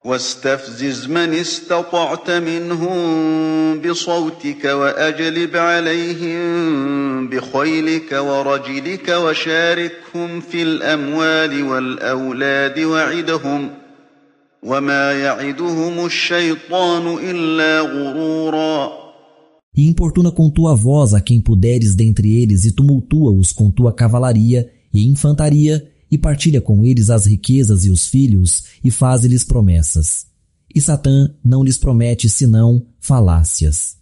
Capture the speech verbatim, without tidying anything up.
واستفزز من استطعت منهم بصوتك وأجلب عليهم بخيلك ورجلك وشاركهم في الأموال والأولاد وعدهم وما يعدهم الشيطان إلا غرورا. E importuna com tua voz a quem puderes dentre eles e tumultua-os com tua cavalaria e infantaria e partilha com eles as riquezas e os filhos e faz-lhes promessas. E Satã não lhes promete senão falácias.